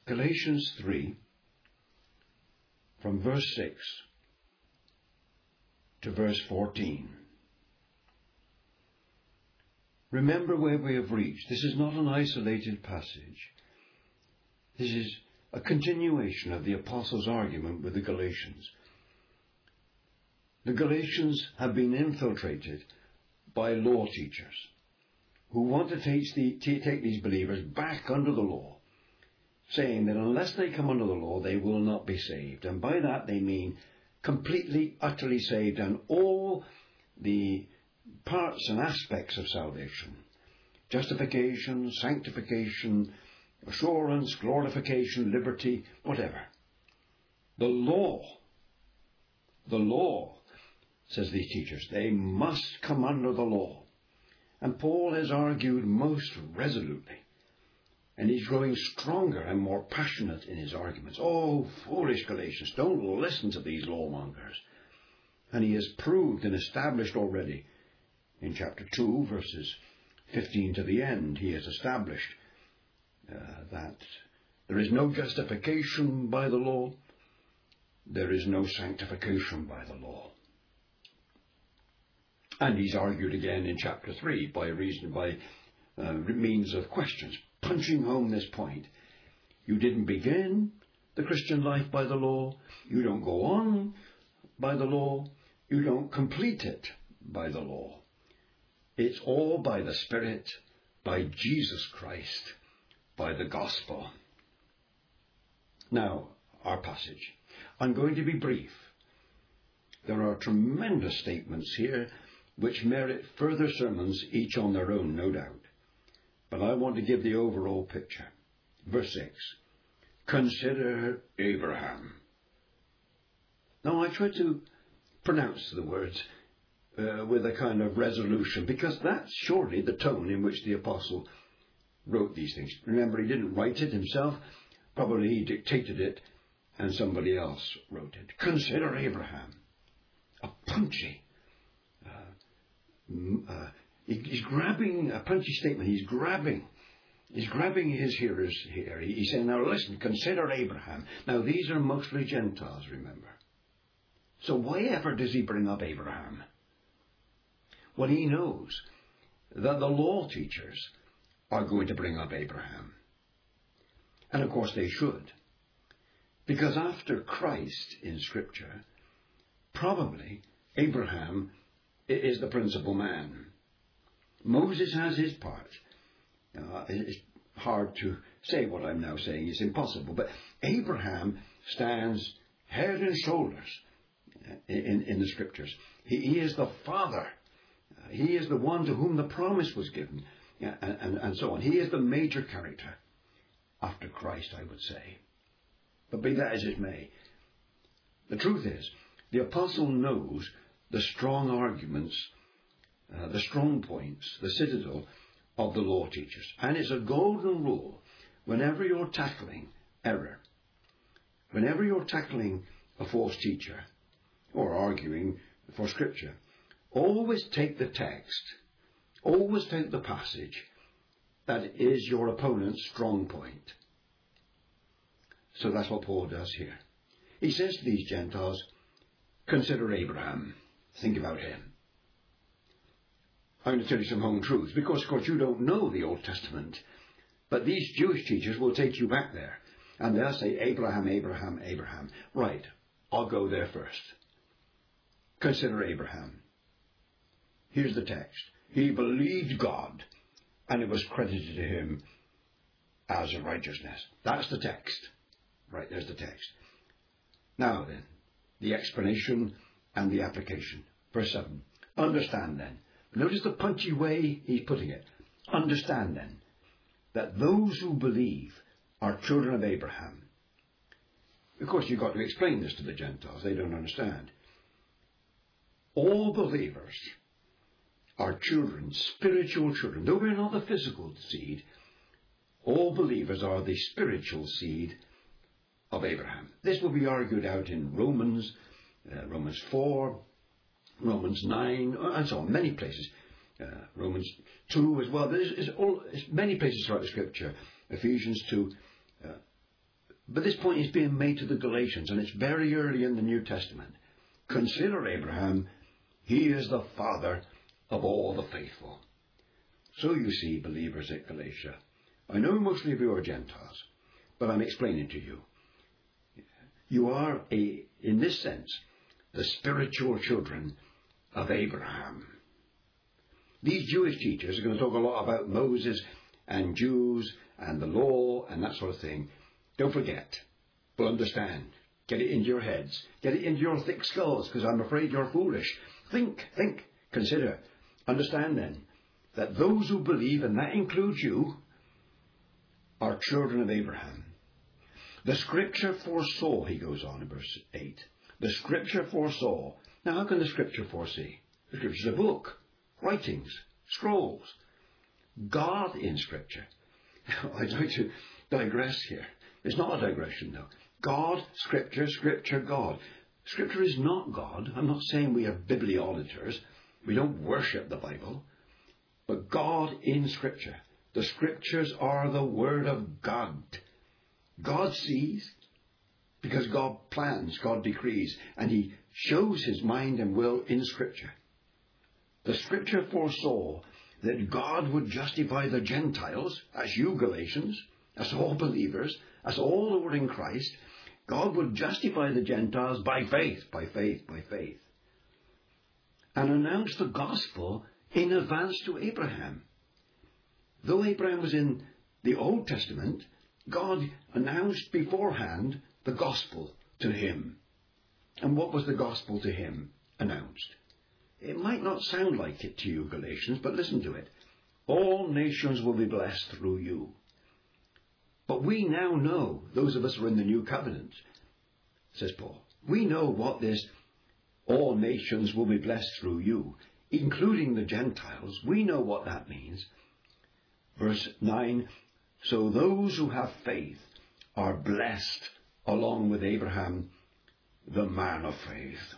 Galatians 3, from verse 6 to verse 14. Remember where we have reached. This is not an isolated passage. This is a continuation of the Apostles' argument with the Galatians. The Galatians have been infiltrated by law teachers who want to take these believers back under the law, saying that unless they come under the law, they will not be saved. And by that they mean completely, utterly saved, and all the parts and aspects of salvation: justification, sanctification, assurance, glorification, liberty, whatever. The law, says these teachers, they must come under the law. And Paul has argued most resolutely, and he's growing stronger and more passionate in his arguments. Oh, foolish Galatians, don't listen to these lawmongers. And he has proved and established already in chapter 2, verses 15 to the end, he has established that there is no justification by the law, there is no sanctification by the law. And he's argued again in chapter 3 by means of questions, punching home this point. You didn't begin the Christian life by the law, you don't go on by the law, you don't complete it by the law. It's all by the Spirit, by Jesus Christ, by the gospel. Now, our passage. I'm going to be brief. There are tremendous statements here which merit further sermons, each on their own, no doubt. But I want to give the overall picture. Verse 6. Consider Abraham. Now, I try to pronounce the words with a kind of resolution, because that's surely the tone in which the apostle wrote these things. Remember, he didn't write it himself. Probably he dictated it and somebody else wrote it. Consider Abraham. A punchy. He's grabbing a punchy statement. He's grabbing his hearers here. He's saying, now listen, consider Abraham. Now these are mostly Gentiles, remember. So why ever does he bring up Abraham? Well, he knows that the law teachers are going to bring up Abraham. And of course they should. Because after Christ in Scripture, probably Abraham is the principal man. Moses has his part. It's hard to say what I'm now saying. It's impossible. But Abraham stands head and shoulders in the Scriptures. He is the father. He is the one to whom the promise was given, and so on. He is the major character after Christ, I would say. But be that as it may, the truth is, the apostle knows the strong arguments, the strong points, the citadel of the law teachers. And it's a golden rule, whenever you're tackling error, whenever you're tackling a false teacher, or arguing for Scripture, always take the text, always take the passage that is your opponent's strong point. So that's what Paul does here. He says to these Gentiles, consider Abraham. Think about him. I'm going to tell you some home truths, because of course you don't know the Old Testament, but these Jewish teachers will take you back there, and they'll say, Abraham, Abraham, Abraham. Right, I'll go there first. Consider Abraham. Here's the text. He believed God, and it was credited to him as a righteousness. That's the text. Right, there's the text. Now then, the explanation and the application. Verse 7. Understand then. Notice the punchy way he's putting it. Understand then that those who believe are children of Abraham. Of course, you've got to explain this to the Gentiles. They don't understand. All believers are children, spiritual children. Though we're not the physical seed, all believers are the spiritual seed of Abraham. This will be argued out in Romans 4, Romans 9, and so on, many places. Romans 2 as well. There's many places throughout the Scripture. Ephesians 2. But this point is being made to the Galatians, and it's very early in the New Testament. Consider Abraham. He is the father of all the faithful. So you see, believers at Galatia, I know mostly of you are Gentiles, but I'm explaining to you. You are, in this sense, the spiritual children of Abraham. These Jewish teachers are going to talk a lot about Moses and Jews and the law and that sort of thing. Don't forget, but understand. Get it into your heads. Get it into your thick skulls, because I'm afraid you're foolish. Think, consider. Understand then that those who believe, and that includes you, are children of Abraham. The Scripture foresaw, he goes on in verse 8. The Scripture foresaw. Now, how can the Scripture foresee? The Scripture is a book, writings, scrolls. God in Scripture. I'd like to digress here. It's not a digression, though. God, Scripture, Scripture, God. Scripture is not God. I'm not saying we are bibliolaters. We don't worship the Bible. But God in Scripture. The Scriptures are the Word of God. God sees because God plans, God decrees, and He shows His mind and will in Scripture. The Scripture foresaw that God would justify the Gentiles, as you Galatians, as all believers, as all who were in Christ. God would justify the Gentiles by faith, and announce the gospel in advance to Abraham. Though Abraham was in the Old Testament, God announced beforehand the gospel to him. And what was the gospel to him announced? It might not sound like it to you, Galatians, but listen to it. All nations will be blessed through you. But we now know, those of us who are in the new covenant, says Paul, we know what this all nations will be blessed through you, including the Gentiles. We know what that means. Verse 9, so those who have faith are blessed along with Abraham, the man of faith.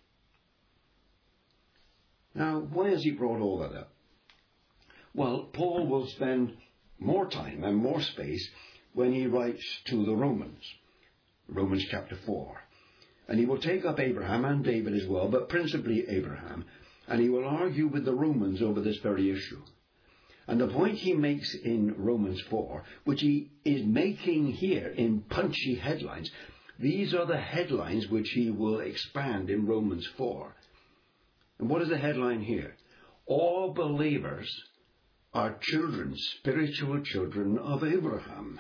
Now, why has he brought all that up? Well, Paul will spend more time and more space when he writes to the Romans, Romans chapter 4. And he will take up Abraham and David as well, but principally Abraham, and he will argue with the Romans over this very issue. And the point he makes in Romans 4, which he is making here in punchy headlines, these are the headlines which he will expand in Romans 4. And what is the headline here? All believers are children, spiritual children of Abraham.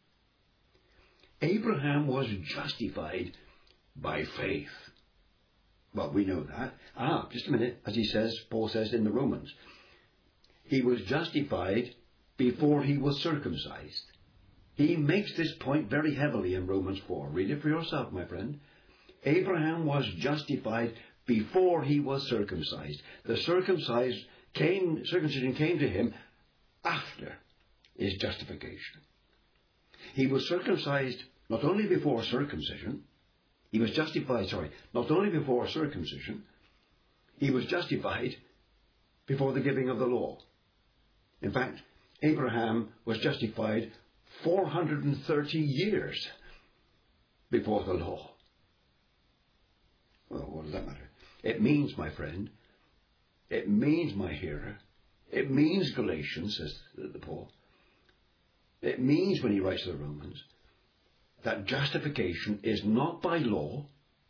Abraham was justified by faith. Well, we know that. Just a minute, as Paul says in the Romans. He was justified before he was circumcised. He makes this point very heavily in Romans 4. Read it for yourself, my friend. Abraham was justified before he was circumcised. The circumcision came to him after his justification. He was circumcised not only before circumcision, he was justified, not only before circumcision, he was justified before the giving of the law. In fact, Abraham was justified 430 years before the law. Well, what does that matter? It means, my friend, it means, my hearer, it means, Galatians, says Paul, it means when he writes to the Romans, that justification is not by law,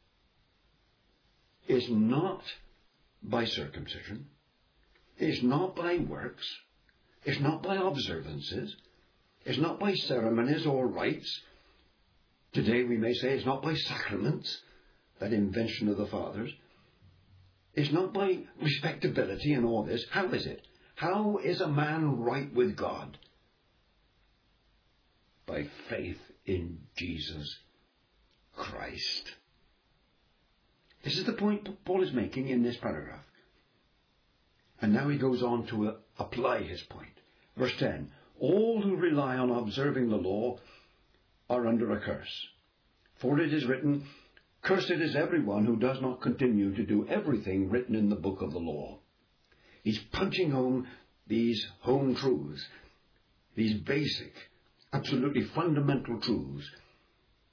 is not by circumcision, is not by works, is not by observances, is not by ceremonies or rites. Today we may say it's not by sacraments, that invention of the fathers. It's not by respectability and all this. How is it? How is a man right with God? By faith in Jesus Christ. This is the point Paul is making in this paragraph. And now he goes on to apply his point. Verse 10, all who rely on observing the law are under a curse. For it is written, cursed is everyone who does not continue to do everything written in the book of the law. He's punching home these home truths, these basic, absolutely fundamental truths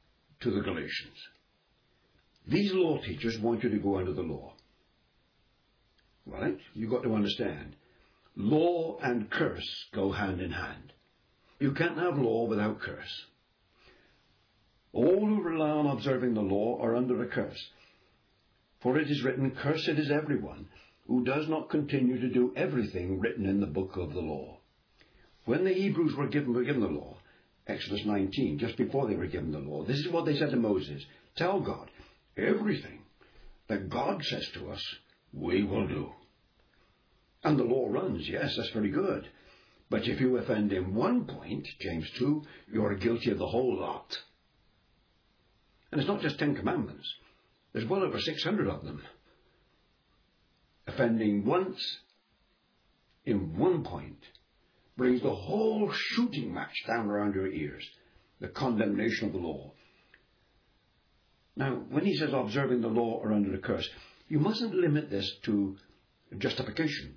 to the Galatians. These law teachers want you to go under the law. Right? You've got to understand. Law and curse go hand in hand. You can't have law without curse. All who rely on observing the law are under a curse. For it is written, "Cursed is everyone who does not continue to do everything written in the book of the law." When the Hebrews were given the law, Exodus 19, just before they were given the law, this is what they said to Moses: "Tell God, everything that God says to us, we will do." And the law runs, yes, that's very good. But if you offend in one point, James 2, you are guilty of the whole lot. And it's not just 10 commandments. There's well over 600 of them. Offending once in one point brings the whole shooting match down around your ears, the condemnation of the law. Now, when he says observing the law are under a curse, you mustn't limit this to justification.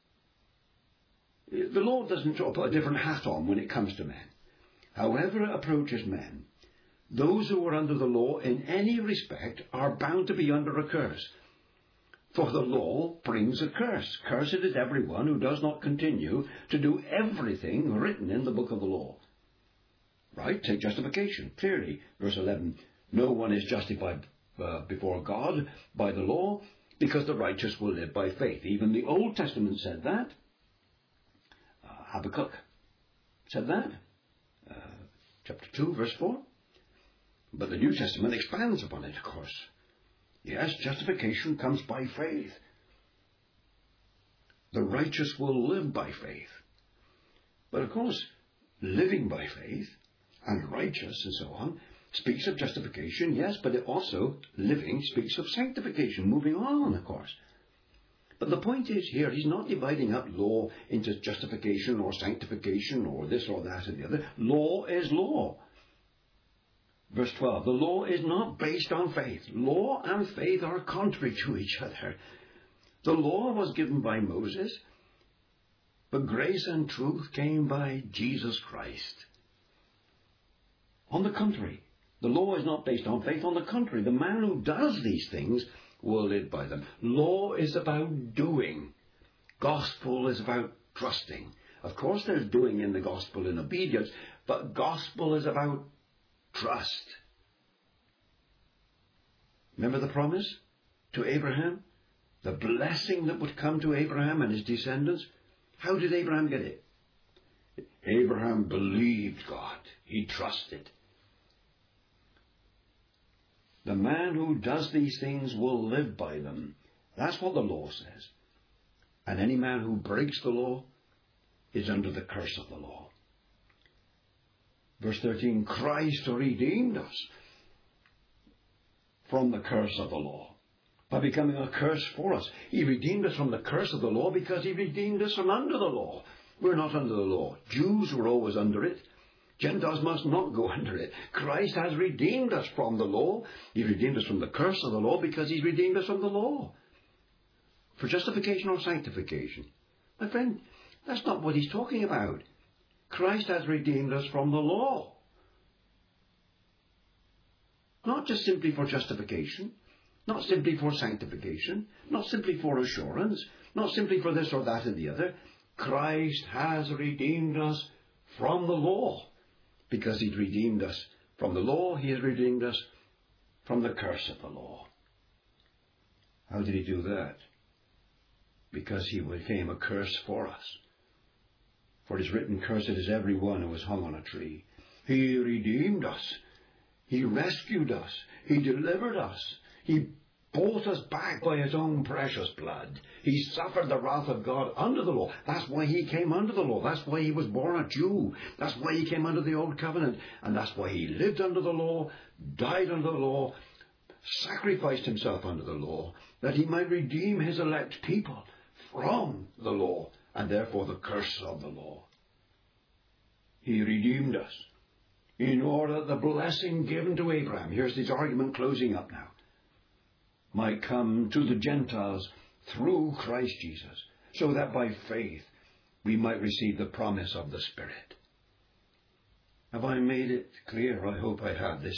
The law doesn't put a different hat on when it comes to men. However it approaches men, those who are under the law in any respect are bound to be under a curse. For the law brings a curse. Cursed is everyone who does not continue to do everything written in the book of the law. Right? Take justification. Clearly, verse 11, no one is justified before God by the law, because the righteous will live by faith. Even the Old Testament said that. Habakkuk said that. Chapter 2, verse 4. But the New Testament expands upon it, of course. Yes, justification comes by faith. The righteous will live by faith. But of course, living by faith and righteous and so on speaks of justification, yes, but it also, living, speaks of sanctification, moving on, of course. But the point is here, he's not dividing up law into justification or sanctification or this or that and the other. Law is law. Verse 12, the law is not based on faith. Law and faith are contrary to each other. The law was given by Moses, but grace and truth came by Jesus Christ. On the contrary, the law is not based on faith. On the contrary, the man who does these things will live by them. Law is about doing. Gospel is about trusting. Of course, there's doing in the gospel in obedience, but gospel is about trust. Remember the promise to Abraham? The blessing that would come to Abraham and his descendants? How did Abraham get it? Abraham believed God. He trusted. The man who does these things will live by them. That's what the law says. And any man who breaks the law is under the curse of the law. Verse 13, Christ redeemed us from the curse of the law by becoming a curse for us. He redeemed us from the curse of the law because he redeemed us from under the law. We're not under the law. Jews were always under it. Gentiles must not go under it. Christ has redeemed us from the law. He redeemed us from the curse of the law because he's redeemed us from the law. For justification or sanctification. My friend, that's not what he's talking about. Christ has redeemed us from the law. Not just simply for justification, not simply for sanctification, not simply for assurance, not simply for this or that and the other. Christ has redeemed us from the law. Because he's redeemed us from the law, he has redeemed us from the curse of the law. How did he do that? Because he became a curse for us. For it is written, cursed is every one who is hung on a tree. He redeemed us. He rescued us. He delivered us. He bought us back by his own precious blood. He suffered the wrath of God under the law. That's why he came under the law. That's why he was born a Jew. That's why he came under the old covenant. And that's why he lived under the law, died under the law, sacrificed himself under the law, that he might redeem his elect people from the law, and therefore the curse of the law. He redeemed us in order that the blessing given to Abraham, here's his argument closing up now, might come to the Gentiles through Christ Jesus, so that by faith we might receive the promise of the Spirit. Have I made it clear? I hope I have. This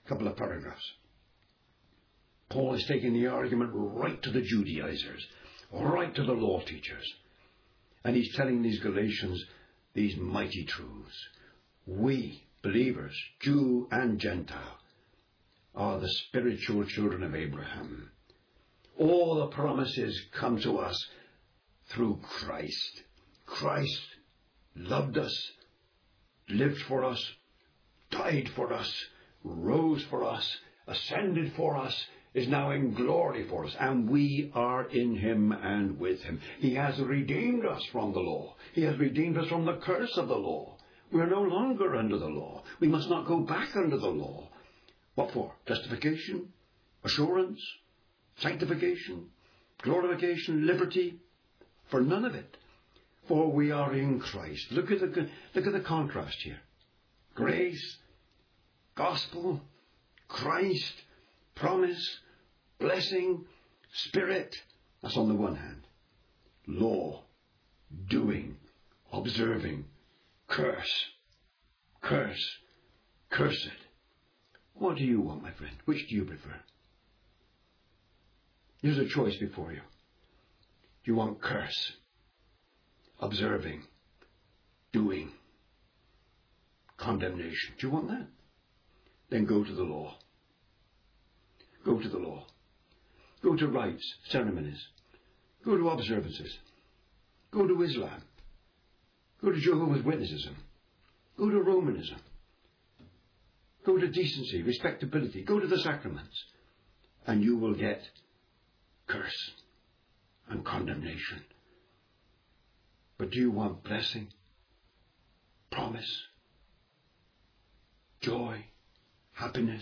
couple of paragraphs. Paul is taking the argument right to the Judaizers, right to the law teachers. And he's telling these Galatians these mighty truths. We, believers, Jew and Gentile, are the spiritual children of Abraham. All the promises come to us through Christ. Christ loved us, lived for us, died for us, rose for us, ascended for us, is now in glory for us, and we are in him and with him. He has redeemed us from the law. He has redeemed us from the curse of the law. We are no longer under the law. We must not go back under the law. What for? Justification, assurance, sanctification, glorification, liberty? For none of it. For we are in Christ. Look at the contrast here. Grace, gospel, Christ, promise, blessing, spirit. That's on the one hand. Law, doing, observing, curse, cursed. What do you want, my friend? Which do you prefer? Here's a choice before you. Do you want curse, observing, doing, condemnation? Do you want that? Then go to the law. Go to the law. Go to rites, ceremonies. Go to observances. Go to Islam. Go to Jehovah's Witnessism. Go to Romanism. Go to decency, respectability. Go to the sacraments. And you will get curse and condemnation. But do you want blessing, promise, joy, happiness,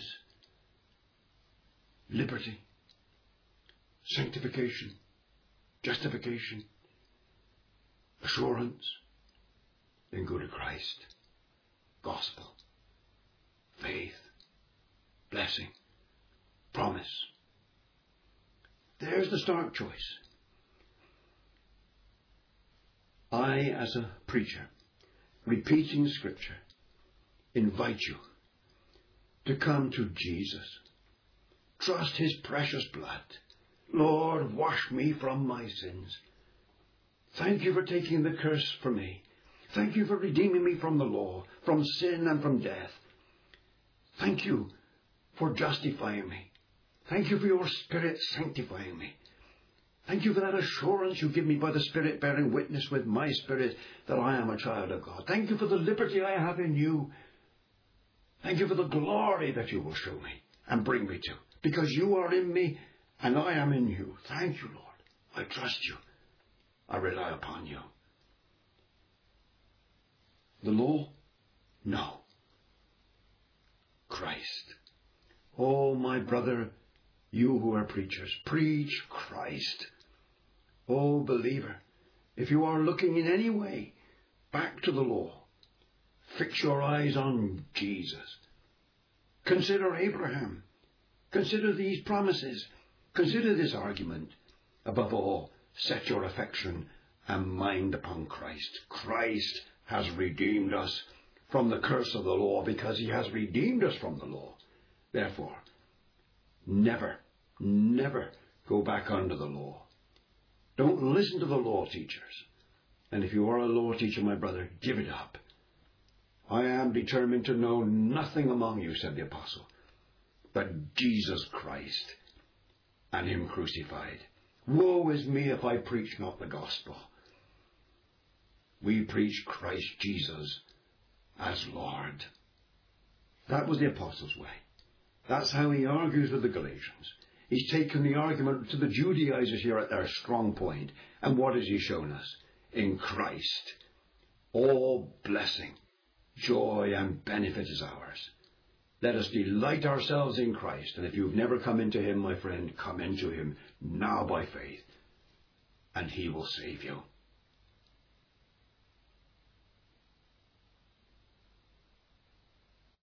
liberty, sanctification, justification, assurance? Then go to Christ, gospel, faith, blessing, promise. There's the stark choice. I, as a preacher, repeating Scripture, invite you to come to Jesus. Trust his precious blood. Lord, wash me from my sins. Thank you for taking the curse for me. Thank you for redeeming me from the law, from sin and from death. Thank you for justifying me. Thank you for your Spirit sanctifying me. Thank you for that assurance you give me by the Spirit bearing witness with my spirit that I am a child of God. Thank you for the liberty I have in you. Thank you for the glory that you will show me and bring me to. Because you are in me and I am in you. Thank you, Lord. I trust you. I rely upon you. The law? No. Christ. Oh, my brother, you who are preachers, preach Christ. Oh, believer, if you are looking in any way back to the law, fix your eyes on Jesus. Consider Abraham. Consider these promises. Consider this argument. Above all, set your affection and mind upon Christ. Christ has redeemed us from the curse of the law because he has redeemed us from the law. Therefore, never go back under the law. Don't listen to the law teachers. And if you are a law teacher, my brother, give it up. I am determined to know nothing among you, said the apostle, but Jesus Christ and him crucified. Woe is me if I preach not the gospel. We preach Christ Jesus as Lord. That was the apostle's way. That's how he argues with the Galatians. He's taken the argument to the Judaizers here at their strong point. And what has he shown us? In Christ, all blessing, joy and benefit is ours. Let us delight ourselves in Christ. And if you've never come into him, my friend, come into him now by faith. And he will save you.